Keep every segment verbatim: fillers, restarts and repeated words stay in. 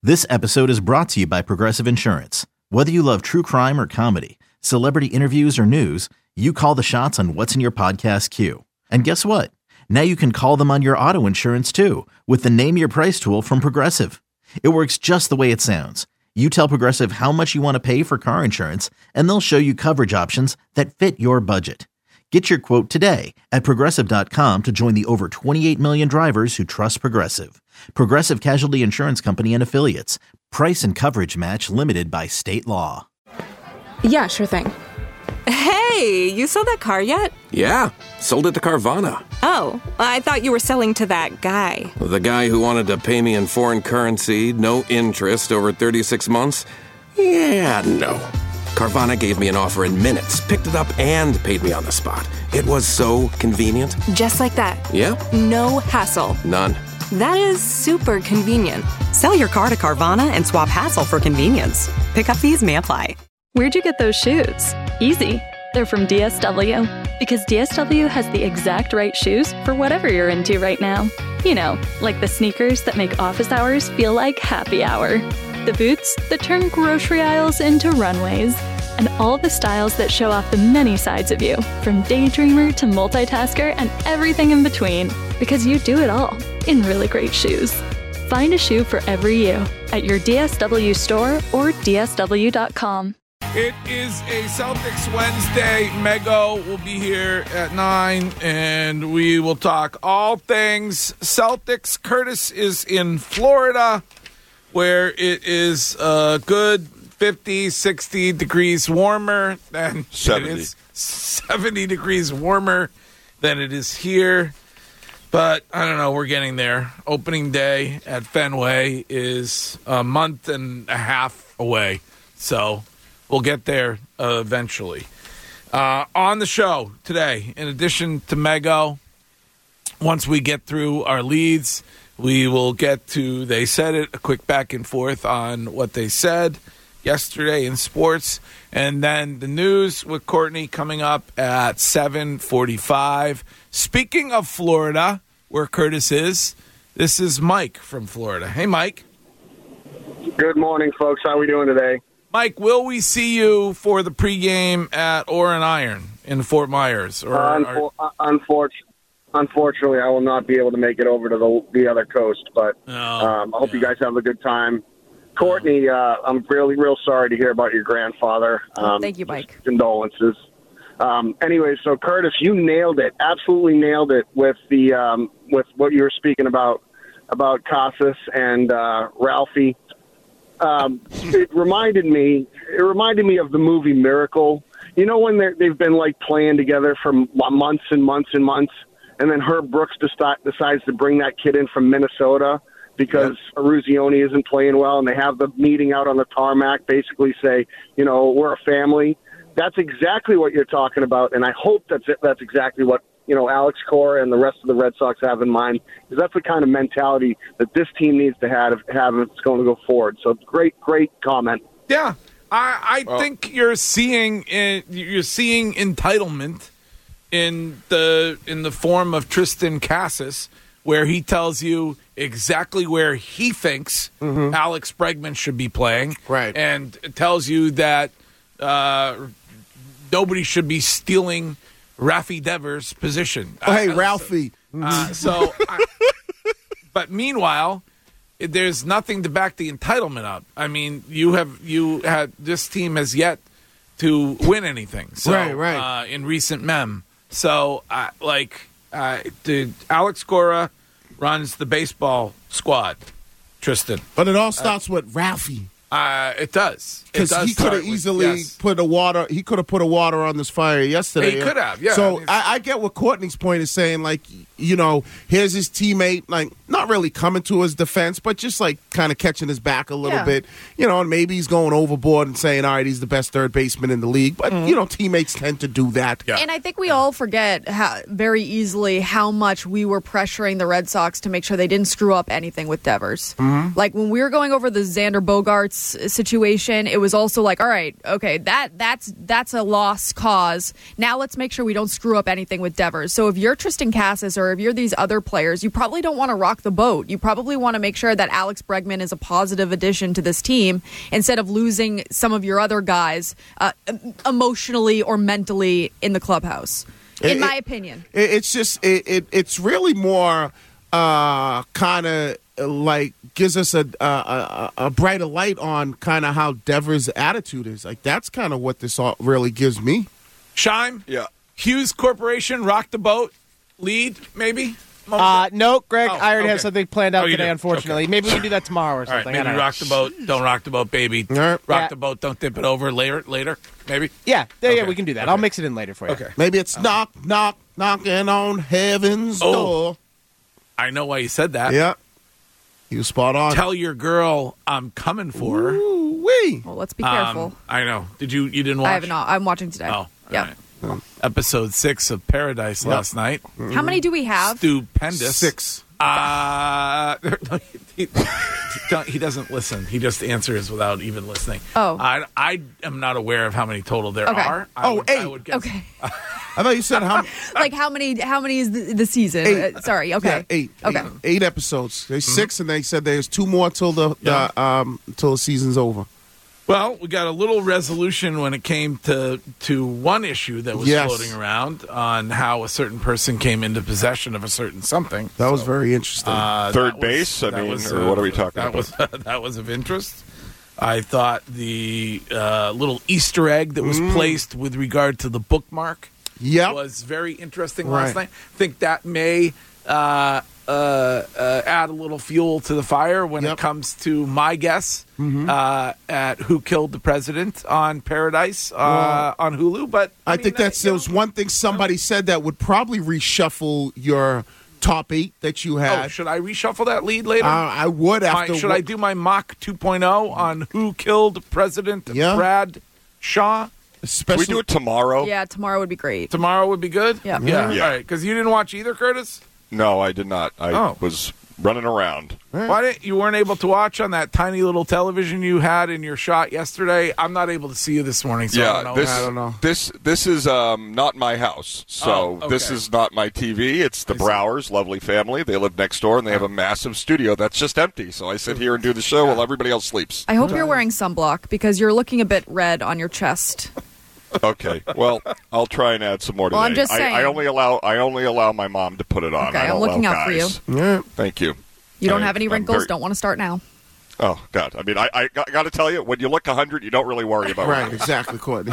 This episode is brought to you by Progressive Insurance. Whether you love true crime or comedy, celebrity interviews or news, you call the shots on what's in your podcast queue. And guess what? Now you can call them on your auto insurance too with the Name Your Price tool from Progressive. It works just the way it sounds. You tell Progressive how much you want to pay for car insurance, and they'll show you coverage options that fit your budget. Get your quote today at Progressive dot com to join the over twenty-eight million drivers who trust Progressive. Progressive Casualty Insurance Company and Affiliates. Price and coverage match limited by state law. Yeah, sure thing. Hey, you sold that car yet? Yeah, sold it to Carvana. Oh, I thought you were selling to that guy. The guy who wanted to pay me in foreign currency, no interest, over thirty-six months? Yeah, no. Carvana gave me an offer in minutes, picked it up, and paid me on the spot. It was so convenient. Just like that. Yeah. No hassle. None. That is super convenient. Sell your car to Carvana and swap hassle for convenience. Pickup fees may apply. Where'd you get those shoes? Easy. They're from D S W. Because D S W has the exact right shoes for whatever you're into right now. You know, like the sneakers that make office hours feel like happy hour. The boots that turn grocery aisles into runways. And all the styles that show off the many sides of you, from daydreamer to multitasker and everything in between. Because you do it all in really great shoes. Find a shoe for every you at your D S W store or D S W dot com. It is a Celtics Wednesday. Mego will be here at nine, and we will talk all things Celtics. Curtis is in Florida, where it is a good fifty, sixty degrees warmer than seventy. It is seventy degrees warmer than it is here. But I don't know, we're getting there. Opening day at Fenway is a month and a half away. So we'll get there uh, eventually. Uh, on the show today, in addition to Mego, once we get through our leads, we will get to They Said It, a quick back and forth on what they said yesterday in sports, and then the news with Courtney coming up at seven forty-five. Speaking of Florida, where Curtis is, this is Mike from Florida. Hey, Mike. Good morning, folks. How are we doing today? Mike, will we see you for the pregame at Oren Iron in Fort Myers? Or uh, unfor- are... unfortunately, unfortunately, I will not be able to make it over to the, the other coast, but oh, um, I hope yeah. you guys have a good time. Courtney, uh, I'm really, real sorry to hear about your grandfather. Um, Thank you, Mike. Condolences. Um, anyway, so Curtis, you nailed it, absolutely nailed it with the um, with what you were speaking about about Casas and uh, Ralphie. Um, it reminded me. It reminded me of the movie Miracle. You know when they've been like playing together for months and months and months, and then Herb Brooks deci- decides to bring that kid in from Minnesota because yep. Eruzione isn't playing well, and they have the meeting out on the tarmac, basically say, you know, we're a family. That's exactly what you're talking about, and I hope that's that's exactly what, you know, Alex Cora and the rest of the Red Sox have in mind, because that's the kind of mentality that this team needs to have, have if it's going to go forward. So great, great comment. Yeah, I, I well, think you're seeing you're seeing entitlement in the in the form of Tristan Casas, where he tells you exactly where he thinks mm-hmm. Alex Bregman should be playing, right, and it tells you that uh, nobody should be stealing Rafi Devers' position. Oh, hey, uh, Ralphie. So, uh, so I, but meanwhile, there's nothing to back the entitlement up. I mean, you have you had this team has yet to win anything. So, right, right. Uh, in recent mem, so uh, like, uh, the Alex Cora runs the baseball squad, Tristan. But it all starts uh, with Ralphie. Uh, it does. Because he could have easily with, yes. put a water. He could have put a water on this fire yesterday. He could have, yeah. So I, I get what Courtney's point is saying. Like, you know, here's his teammate, like not really coming to his defense, but just like kind of catching his back a little yeah. bit. You know, and maybe he's going overboard and saying, all right, he's the best third baseman in the league. But mm-hmm. you know, teammates tend to do that. Yeah. And I think we all forget how, very easily how much we were pressuring the Red Sox to make sure they didn't screw up anything with Devers. Mm-hmm. Like when we were going over the Xander Bogaerts Roberts situation, it was also like, all right, okay, that that's that's a lost cause. Now let's make sure we don't screw up anything with Devers. So if you're Tristan Cassis or if you're these other players, you probably don't want to rock the boat. You probably want to make sure that Alex Bregman is a positive addition to this team instead of losing some of your other guys uh, emotionally or mentally in the clubhouse. In It- my it- opinion. It, it's just it, it it's really more uh, kind of like gives us a, a a a brighter light on kind of how Devers' attitude is. Like that's kind of what this all really gives me. Shime? Yeah. Hughes Corporation, rock the boat, lead, maybe? Uh, no, Greg, Oh, I already okay. have something planned out Oh, you today, do? unfortunately. Okay. Maybe we can do that tomorrow or All right, something. I maybe don't know. rock the boat. Don't rock the boat, baby. right. Rock Yeah. the boat. Don't dip it over later. Later, maybe. Yeah, yeah, yeah, Okay. we can do that. Okay. I'll mix it in later for you. Okay. Maybe it's knock knock knocking on heaven's Oh. door. I know why you said that. Yeah, you spot on. Tell your girl I'm coming for her. Ooh, wee. Well, let's be Um, careful. I know. Did you? You didn't watch? I have not. I'm watching today. Oh, yeah. all right. Episode six of Paradise last night. How many do we have? Stupendous. Six. Uh, he, he, don't- he doesn't listen. He just answers without even listening. Oh. I, I am not aware of how many total there Okay. are. I Oh, would, I eight. would guess. Okay. I thought you said how. Like how many? How many is the, the season? Eight. Uh, sorry. Okay. Yeah, eight. Okay. Eight, eight episodes. There's six, and they said there's two more till the, Yeah. the um till the season's over. Well, we got a little resolution when it came to to one issue that was Yes. floating around on how a certain person came into possession of a certain something. That was very interesting. Uh, Third that was- base? I that mean, was, or uh, what are we talking that about? Was, that was of interest. I thought the uh, little Easter egg that was placed with regard to the bookmark Yep. was very interesting last Right. night. I think that may uh, uh, uh, add a little fuel to the fire when Yep. it comes to my guess uh, at Who Killed the President on Paradise uh, on Hulu. But I, mean, think that- that's you there know, was one thing somebody said that would probably reshuffle your top eight that you Oh, had. should I reshuffle that lead later? uh, I would My- after. should I do my mock two point oh on Who Killed President Yeah. Brad Shaw? Especially, Can we do it tomorrow? Yeah, tomorrow would be great. Tomorrow would be good? Yeah. Yeah. Yeah. All right. Because you didn't watch either, Curtis? No, I did not. I Oh. was running around. Why didn't you weren't able to watch on that tiny little television you had in your shot yesterday? I'm not able to see you this morning, so I yeah, don't know. this I don't know. this this is um, not my house, so Oh, this okay. is not my T V. It's the I see. Browers, lovely family. They live next door, and they have a massive studio that's just empty. So I sit here and do the show while everybody else sleeps. I hope you're wearing sunblock because you're looking a bit red on your chest. Okay, well, I'll try and add some more today. Well, I'm just I, I saying. only allow I only allow my mom to put it on. Okay, I I'm don't looking allow out for guys. you. yeah. Thank you. You don't I- have any I'm wrinkles. very- Don't want to start now. Oh God! I mean, I, I got, got to tell you, when you look one hundred, you don't really worry about Right, it. exactly, Courtney.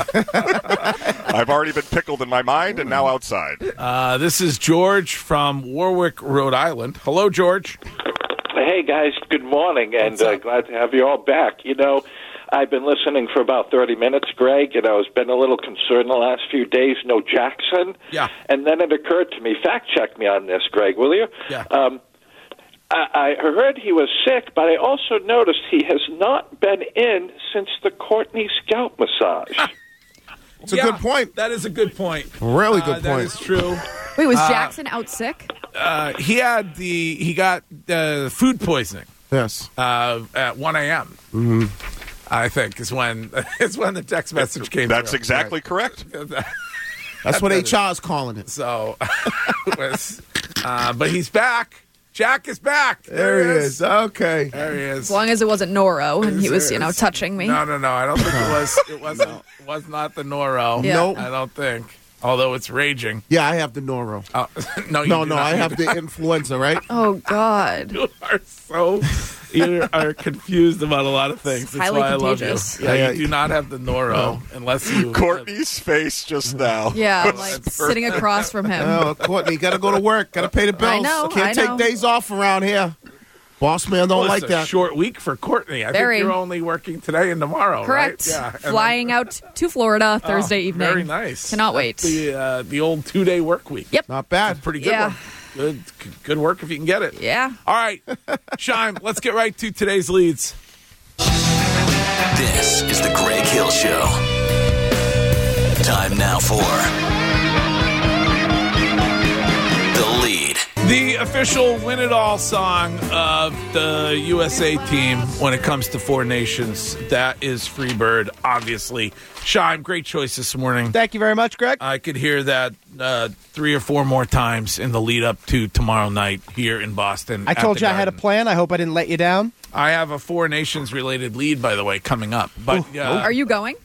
I've already been pickled in my mind, and now outside. Uh, this is George from Warwick, Rhode Island. Hello, George. Hey, guys. Good morning, and uh, glad to have you all back. You know, I've been listening for about thirty minutes, Greg, and I was been a little concerned the last few days. No Jackson. Yeah. And then it occurred to me, fact check me on this, Greg, will you? Yeah. Um, I, I heard he was sick, but I also noticed he has not been in since the Courtney scalp massage. It's a Yeah, good point. That is a good point. Really good Uh, That point. is true. Wait, was Jackson out sick? Uh, he had the he got uh, food poisoning Yes. uh, at one a.m. Mm-hmm. I think is when is when the text message came. That's through. exactly correct. That's what H R is calling it. So, it was, uh, but he's back. Jack is back. There he is. Okay. There he is. As long as it wasn't Noro and he was, you know, It's- touching me. No, no, no. I don't think it was. It wasn't. It was not the Noro. Yeah. Nope. I don't think. Although it's raging. Yeah, I have the Noro. Oh, no, you No, do no, not. I You have the influenza, right? Oh, God. You are so. You are confused about a lot of things. That's Highly why I love contagious. you. Yeah, Yeah, you do not have the Noro unless you. Courtney's face just now. Yeah, I'm like sitting across from him. Oh, Courtney, got to go to work. Got to pay the bills. I know, Can't I take know. days off around here. Boss man don't Well, like it's a that. short week for Courtney. I Very. think you're only working today and tomorrow, Correct. right? Yeah. and then- Flying out to Florida Thursday Oh, evening. Very nice. Cannot wait. The uh, the old two day work week. Yep. Not bad. Pretty good Yeah. one. Good good work if you can get it. Yeah. All right, Shime. Let's get right to today's leads. This is the Greg Hill Show. Time now for The Lead. The official win-it-all song of the U S A team when it comes to Four Nations, that is Freebird, obviously. Shime, great choice this morning. Thank you very much, Greg. I could hear that uh, three or four more times in the lead-up to tomorrow night here in Boston. I told you I had a plan. I hope I didn't let you down. I have a Four Nations-related lead, by the way, coming up. But uh, Are you going?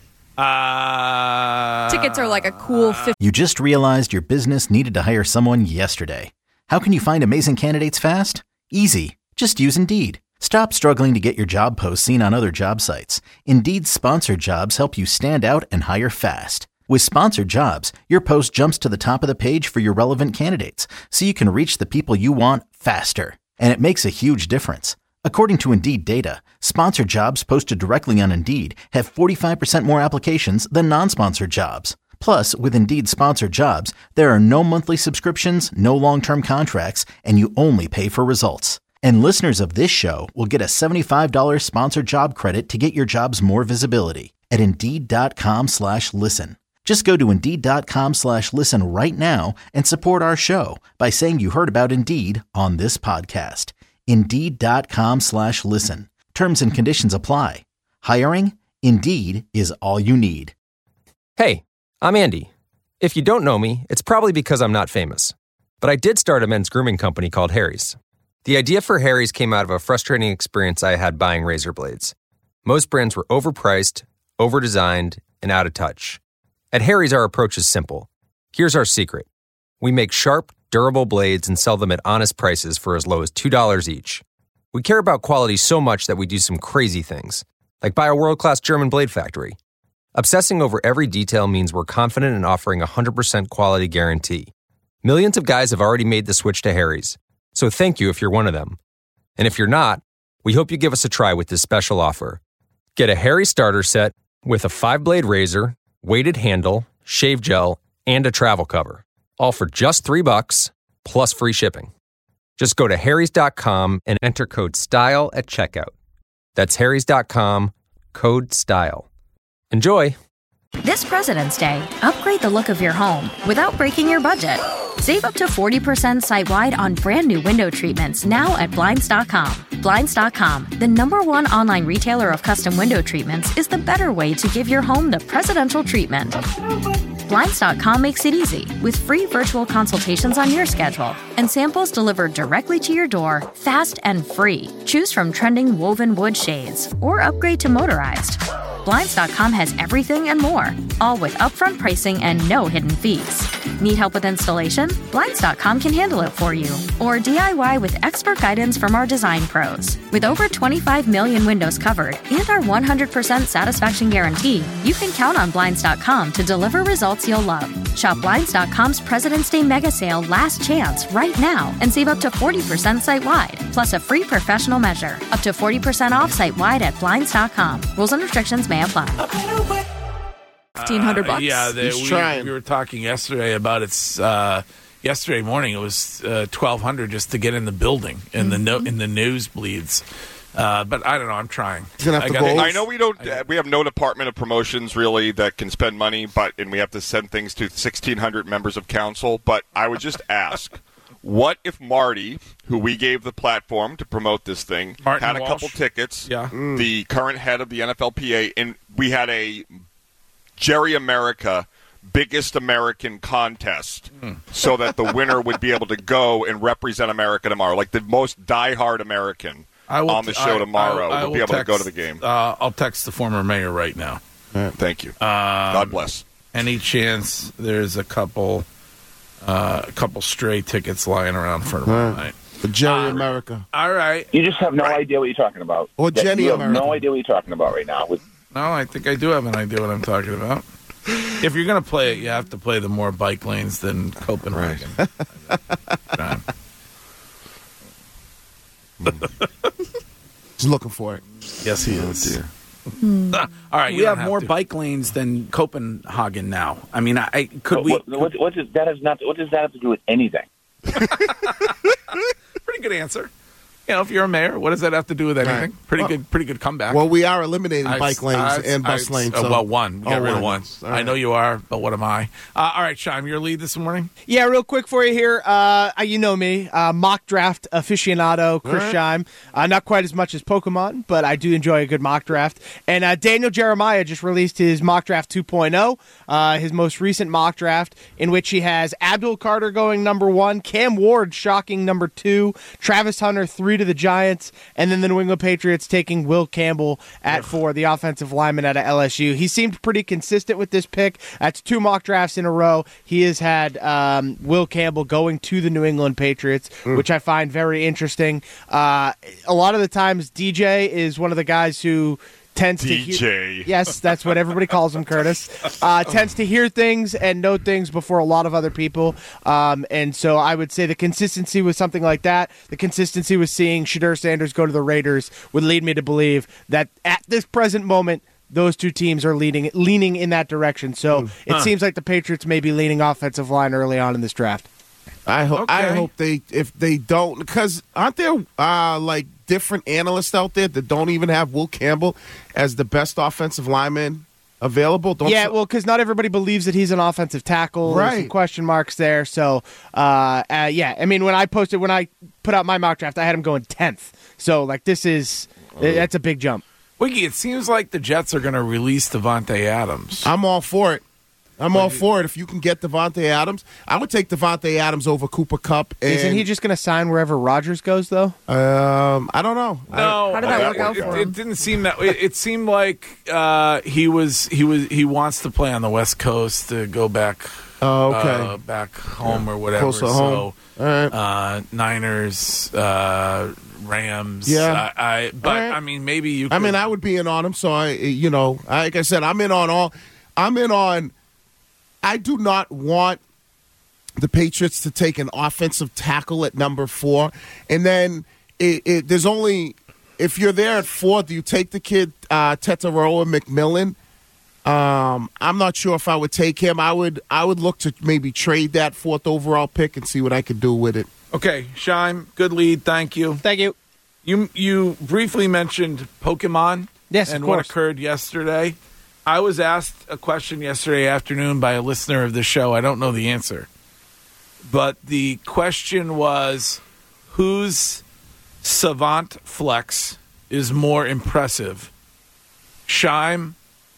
Uh, Tickets are like a cool fifty. You just realized your business needed to hire someone yesterday. How can you find amazing candidates fast? Easy. Just use Indeed. Stop struggling to get your job posts seen on other job sites. Indeed's sponsored jobs help you stand out and hire fast. With sponsored jobs, your post jumps to the top of the page for your relevant candidates, so you can reach the people you want faster. And it makes a huge difference. According to Indeed data, sponsored jobs posted directly on Indeed have forty-five percent more applications than non-sponsored jobs. Plus, with Indeed sponsored jobs, there are no monthly subscriptions, no long-term contracts, and you only pay for results. And listeners of this show will get a seventy-five dollars sponsored job credit to get your jobs more visibility at Indeed.com slash listen. Just go to Indeed.com slash listen right now and support our show by saying you heard about Indeed on this podcast. Indeed.com slash listen. Terms and conditions apply. Hiring? Indeed is all you need. Hey, I'm Andy. If you don't know me, it's probably because I'm not famous. But I did start a men's grooming company called Harry's. The idea for Harry's came out of a frustrating experience I had buying razor blades. Most brands were overpriced, overdesigned, and out of touch. At Harry's, our approach is simple. Here's our secret. We make sharp, durable blades and sell them at honest prices for as low as two dollars each. We care about quality so much that we do some crazy things, like buy a world-class German blade factory. Obsessing over every detail means we're confident in offering a one hundred percent quality guarantee. Millions of guys have already made the switch to Harry's, so thank you if you're one of them. And if you're not, we hope you give us a try with this special offer. Get a Harry's starter set with a five-blade razor, weighted handle, shave gel, and a travel cover, all for just three bucks plus free shipping. Just go to harrys dot com and enter code STYLE at checkout. That's harrys dot com, code STYLE. Enjoy! This President's Day, upgrade the look of your home without breaking your budget. Save up to forty percent site-wide on brand new window treatments now at Blinds dot com. Blinds dot com, the number one online retailer of custom window treatments, is the better way to give your home the presidential treatment. Blinds dot com makes it easy with free virtual consultations on your schedule and samples delivered directly to your door, fast and free. Choose from trending woven wood shades or upgrade to motorized. Blinds dot com has everything and more, all with upfront pricing and no hidden fees. Need help with installation? Blinds dot com can handle it for you. Or D I Y with expert guidance from our design pros. With over twenty-five million windows covered and our one hundred percent satisfaction guarantee, you can count on Blinds dot com to deliver results you'll love. Shop Blinds dot com's President's Day mega sale last chance right now and save up to forty percent site-wide, plus a free professional measure. Up to forty percent off site-wide at Blinds dot com. Rules and restrictions may apply. fifteen hundred bucks. Uh, yeah, they, we, we were talking yesterday about it's uh, yesterday morning. It was uh, twelve hundred just to get in the building in mm-hmm. the no, in the nosebleeds. Uh, but I don't know. I'm trying. I, gotta, I know we don't. Uh, we have no department of promotions really that can spend money, but and we have to send things to sixteen hundred members of council. But I would just ask, what if Marty, who we gave the platform to promote this thing, Martin had a Walsh. couple tickets? Yeah. Mm. The current head of the N F L P A, and we had a Jerry America biggest American contest mm. so that the winner would be able to go and represent America tomorrow, like the most diehard American I will, on the show I, tomorrow I, I would be able text, to go to the game. Uh, I'll text the former mayor right now. Right. Thank you. Um, God bless. Any chance there's a couple uh, a couple stray tickets lying around for tomorrow right. night? For Jerry uh, America. All right. You just have no right. idea what you're talking about. Or Jenny you have America. no idea what you're talking about right now. With- No, I think I do have an idea what I'm talking about. If you're going to play it, you have to play the more bike lanes than Copenhagen. Right. He's looking for it. Yes, he is. Oh, dear. Hmm. All right, we have, have more to. bike lanes than Copenhagen now. I mean, I, I could what, we? What, what, what does that has not? What does that have to do with anything? Pretty good answer. you know, if you're a mayor, what does that have to do with anything? Right. Pretty well, good, pretty good comeback. Well, we are eliminating I- bike lanes I- and bus I- lanes. uh, So. well, one. We got Oh, rid of one. one. All I right. know you are, but what am I? Uh, all right, Shime, your lead this morning. Yeah, real quick for you here. Uh, you know me, uh, mock draft aficionado, Chris All right. Scheim. Uh, not quite as much as Pokemon, but I do enjoy a good mock draft. And uh, Daniel Jeremiah just released his mock draft two point oh, uh, his most recent mock draft, in which he has Abdul Carter going number one, Cam Ward shocking number two, Travis Hunter three to the Giants, and then the New England Patriots taking Will Campbell at four, the offensive lineman out of L S U. He seemed pretty consistent with this pick. That's two mock drafts in a row. He has had um, Will Campbell going to the New England Patriots, Mm. which I find very interesting. Uh, a lot of the times, D J is one of the guys who tends D J. to hear. Yes, that's what everybody calls him, Curtis. Uh, tends to hear things and know things before a lot of other people. Um, and so I would say the consistency with something like that, the consistency with seeing Shadur Sanders go to the Raiders would lead me to believe that at this present moment, those two teams are leading, leaning in that direction. So it Huh. seems like the Patriots may be leaning offensive line early on in this draft. I hope. I Okay. hope they, if they don't, because aren't there uh, like different analysts out there that don't even have Will Campbell as the best offensive lineman available? Don't yeah, so- well, because not everybody believes that he's an offensive tackle. There's some Right. question marks there. So, uh, uh, yeah, I mean, when I posted, when I put out my mock draft, I had him going tenth. So, like, this is, that's a big jump. Wiggy, it seems like the Jets are going to release Devontae Adams. I'm all for it. I'm all for it. If you can get Devontae Adams, I would take Devontae Adams over Cooper Kupp. And, Isn't he just going to sign wherever Rodgers goes, though? Um, I don't know. No, How did that uh, work out it, for it him? didn't seem that. It, it seemed like uh, he was he was he wants to play on the West Coast to go back. Oh, okay. uh, back home or whatever. Close to so, home. All right. uh, Niners, uh, Rams. Yeah. I, I but All right. I mean, maybe you. Could, I mean, I would be in on him. So I, you know, like I said, I'm in on all. I'm in on. I do not want the Patriots to take an offensive tackle at number four, and then it, it, there's only if you're there at four, do you take the kid uh, Tetaroa McMillan? Um, I'm not sure if I would take him. I would. I would look to maybe trade that fourth overall pick and see what I could do with it. Okay, Shime, good lead. Thank you. Thank you. You you briefly mentioned Pokemon. Yes, of and what course. occurred yesterday. I was asked a question yesterday afternoon by a listener of the show. I don't know the answer. But the question was, whose Savant Flex is more impressive? Shime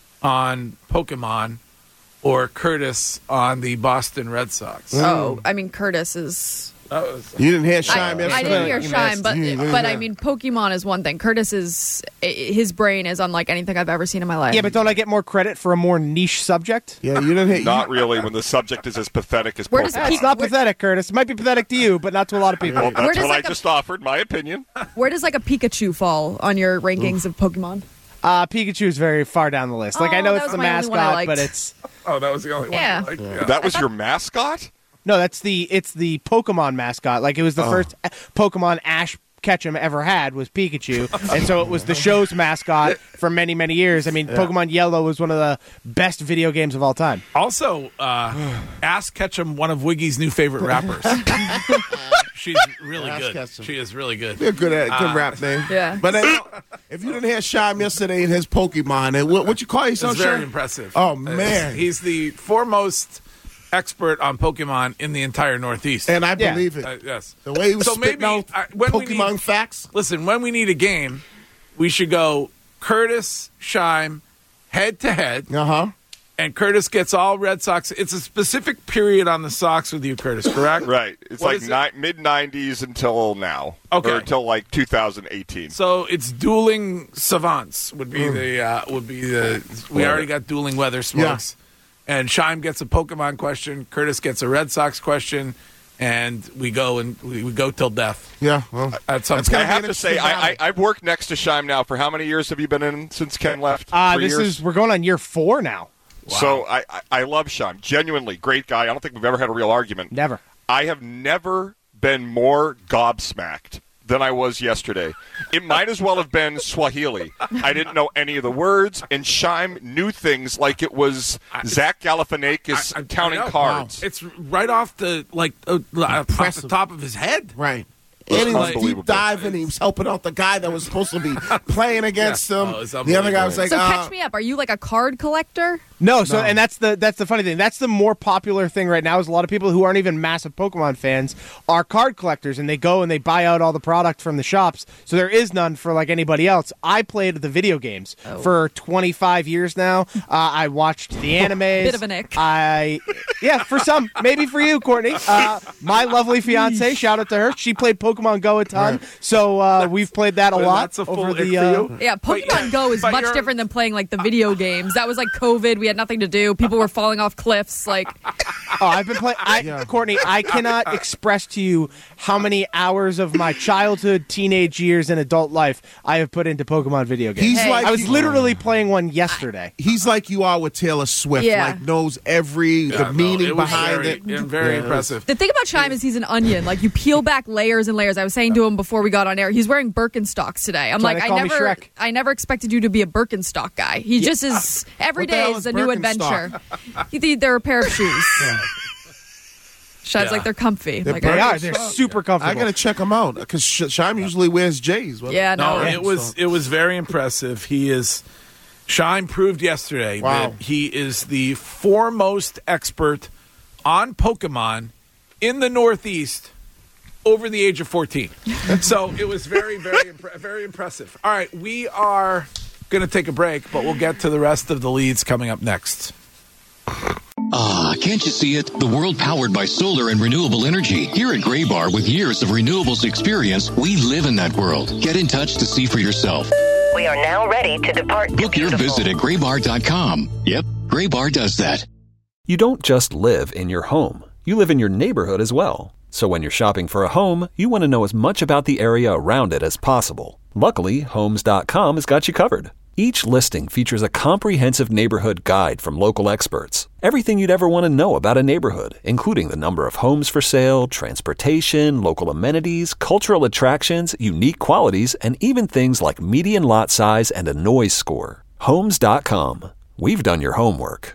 on Pokemon or Curtis on the Boston Red Sox? Oh, I mean, Curtis is. That was, You didn't hear I, Shime yesterday. I didn't hear You Shime, missed- but you didn't but hear. I mean, Pokemon is one thing. Curtis is his brain is unlike anything I've ever seen in my life. Yeah, but don't I get more credit for a more niche subject? Yeah, you didn't hear. Not really when the subject is as pathetic as Where does Pokemon. Pe- It's not where- pathetic, Curtis. It might be pathetic to you, but not to a lot of people. Well, Where that's does, what I like, a- just offered, my opinion. Where does like a Pikachu fall on your rankings of Pokemon? Uh, Pikachu is very far down the list. Like, I Oh, know that it's was the my only one I mascot, liked. but it's oh, that was the only Yeah. one. I liked, yeah. That was your mascot? no, that's the it's the Pokemon mascot. Like, it was the Oh. first Pokemon Ash Ketchum ever had was Pikachu, and so it was the show's mascot for many many years. I mean, Pokemon Yellow was one of the best video games of all time. Also, uh, ask Ketchum one of Wiggy's new favorite rappers. She's really Ask good. Ketchum. She is really good. They're good at good Uh, rap name. Yeah. But uh, if you didn't hear Shime yesterday in his Pokemon, and what, what you call yourself? It's very Shime? impressive. Oh Uh, man, he's the foremost expert on Pokemon in the entire Northeast. and I Yeah. believe it. Uh, yes. The way he was So spitting maybe, out uh, when we Pokemon need- facts. Listen, when we need a game, we should go Curtis, Shime, head to head, Uh huh. and Curtis gets all Red Sox. It's a specific period on the Sox with you, Curtis, correct? Right. It's What like is it? ni- mid nineties until now. Okay. Or until like two thousand eighteen. So it's dueling savants would be the uh, would be the we already got dueling weather smokes, and Shime gets a Pokemon question, Curtis gets a Red Sox question, and we go and we, we go till death. Yeah. Well, At some That's point. I gonna have be to an say, interesting I, I, I've worked next to Shime now for how many years have you been in since Ken left? Uh, Three this years? is we're going on year four now. So I, I, I love Shime. Genuinely great guy. I don't think we've ever had a real argument. Never. I have never been more gobsmacked than I was yesterday. It might as well have been Swahili. I didn't know any of the words, and Shime knew things like it was Zach Galifianakis I- I- counting I know. cards. It's right off the like uh, off the Impressive. top of his head. right. And he was unbelievable. deep diving. He was helping out the guy that was supposed to be playing against Yeah. him. Oh, it was the other guy was like, so uh, catch me up. Are you like a card collector? No, so No. and that's the that's the funny thing. That's the more popular thing right now is a lot of people who aren't even massive Pokemon fans are card collectors, and they go and they buy out all the product from the shops. So there is none for like anybody else. I played the video games for twenty-five years now. Uh, I watched the animes. Bit of an ick. I yeah, for some, maybe for you, Courtney. Uh, my lovely fiance, shout out to her. She played Pokemon Go a ton, Right. so uh, we've played that a Well, lot that's a full over ick the. for Uh, you? Yeah, Pokemon Go is but much you're- different than playing like the video games. That was like COVID. We had nothing to do. People were falling off cliffs. Like, Oh, I've been playing. I, Courtney, I cannot express to you how many hours of my childhood, teenage years, and adult life I have put into Pokemon video games. He's Hey. like I was you- literally playing one yesterday. he's like you are with Taylor Swift. Yeah. Like knows every Yeah, the no, meaning it was behind very, it. and very Yeah. impressive. the thing about Chime is he's an onion. Like, you peel back layers and layers. I was saying to him before we got on air, he's wearing Birkenstocks today. I'm That's why like, they I call me never, Shrek. I never expected you to be a Birkenstock guy. He just is. Every What the day hell is is a new Birkenstock? adventure. You think they're a pair of shoes. Shines Yeah. like they're comfy. They're Like, They I- are. They're super comfortable. I gotta check him out because Shime usually wears J's. What- Yeah, No, no. it was it was very impressive. He is Shine proved yesterday Wow. that he is the foremost expert on Pokemon in the Northeast over the age of fourteen. So it was very, very, impre- very impressive. All right, we are going to take a break, but we'll get to the rest of the leads coming up next. Ah, can't you see it? The world powered by solar and renewable energy. Here at Gray Bar, with years of renewables experience, we live in that world. Get in touch to see for yourself. We are now ready to depart. Book your visit at gray bar dot com. Yep, Gray Bar does that. You don't just live in your home. You live in your neighborhood as well. So when you're shopping for a home, you want to know as much about the area around it as possible. Luckily, homes dot com has got you covered. Each listing features a comprehensive neighborhood guide from local experts. Everything you'd ever want to know about a neighborhood, including the number of homes for sale, transportation, local amenities, cultural attractions, unique qualities, and even things like median lot size and a noise score. homes dot com. We've done your homework.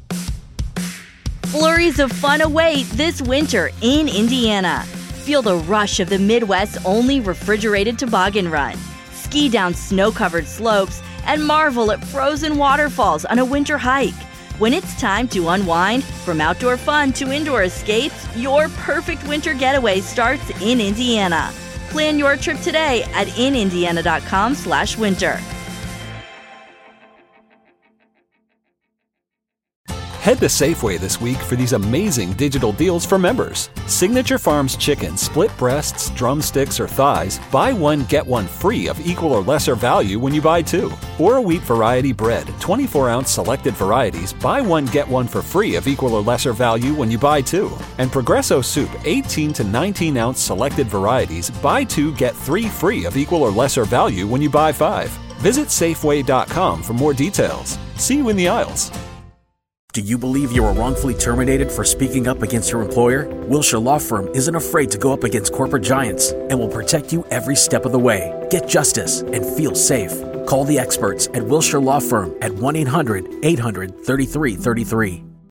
Flurries of fun await this winter in Indiana. Feel the rush of the Midwest's only refrigerated toboggan run. Ski down snow-covered slopes and marvel at frozen waterfalls on a winter hike. When it's time to unwind, from outdoor fun to indoor escapes, your perfect winter getaway starts in Indiana. Plan your trip today at in indiana dot com slash winter. Head to Safeway this week for these amazing digital deals for members. Signature Farms chicken, split breasts, drumsticks, or thighs, buy one, get one free of equal or lesser value when you buy two. Or a wheat variety bread, twenty-four ounce selected varieties, buy one, get one for free of equal or lesser value when you buy two. And Progresso soup, eighteen to nineteen ounce selected varieties, buy two, get three free of equal or lesser value when you buy five. Visit Safeway dot com for more details. See you in the aisles. Do you believe you were wrongfully terminated for speaking up against your employer? Wilshire Law Firm isn't afraid to go up against corporate giants and will protect you every step of the way. Get justice and feel safe. Call the experts at Wilshire Law Firm at one eight hundred eight hundred thirty-three thirty-three.